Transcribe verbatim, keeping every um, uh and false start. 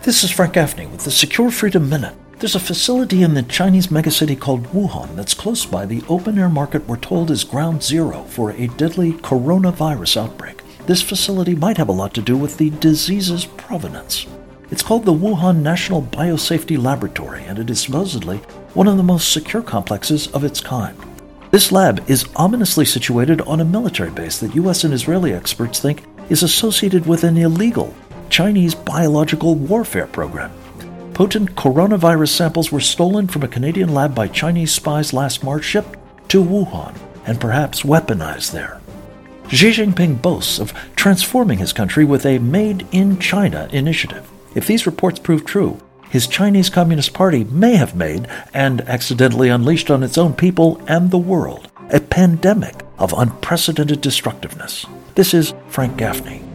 This is Frank Gaffney with the Secure Freedom Minute. There's a facility in the Chinese megacity called Wuhan that's close by the open-air market we're told is ground zero for a deadly coronavirus outbreak. This facility might have a lot to do with the disease's provenance. It's called the Wuhan National Biosafety Laboratory, and it is supposedly one of the most secure complexes of its kind. This lab is ominously situated on a military base that U S and Israeli experts think is associated with an illegal Chinese biological warfare program. Potent coronavirus samples were stolen from a Canadian lab by Chinese spies last March, shipped to Wuhan, and perhaps weaponized there. Xi Jinping boasts of transforming his country with a Made in China initiative. If these reports prove true, his Chinese Communist Party may have made, and accidentally unleashed on its own people and the world, a pandemic of unprecedented destructiveness. This is Frank Gaffney.